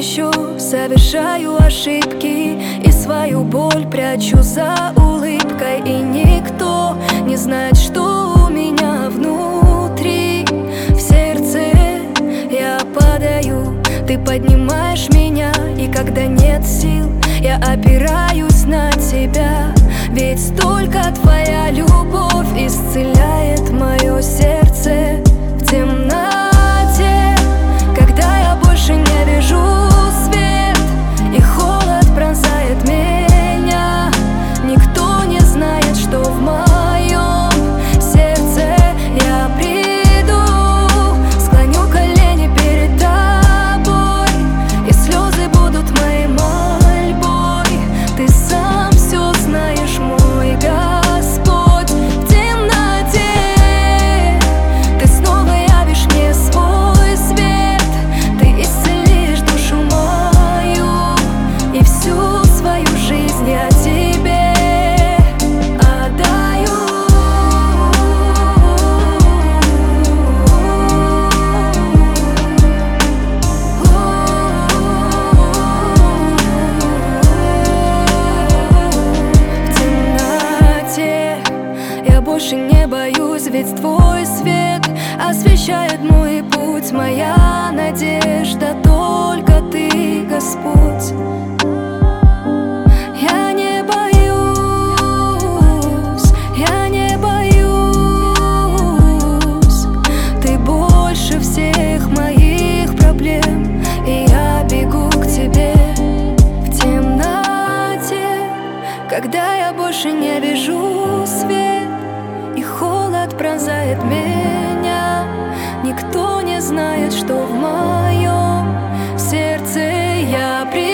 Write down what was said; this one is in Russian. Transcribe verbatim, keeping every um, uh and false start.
еще совершаю ошибки и свою боль прячу за улыбкой. И никто не знает, что у меня внутри. В сердце я падаю, ты поднимаешь меня. И когда нет сил, я опираюсь на тебя. Ведь только твоя любовь исцеляет мое сердце в темноте. Когда я больше не вижу свет и холод пронзает меня, никто не знает, что в моем сердце. Я приду, склоню колени перед тобой, и слезы будут моей мольбой. Ты сам все знаешь, мой Господь. В темноте ты снова явишь мне свой свет. Ты исцелишь душу мою, и всю свою жизнь я тебе отдаю. В темноте я больше не боюсь, ведь твой свет освещает мой путь. Моя надежда только ты, Господь. Я не боюсь, я не боюсь. Ты больше всех моих проблем, и я бегу к тебе. В темноте, когда я больше не вижу свет и холод пронзает меня, никто не знает, что в моем сердце. Я при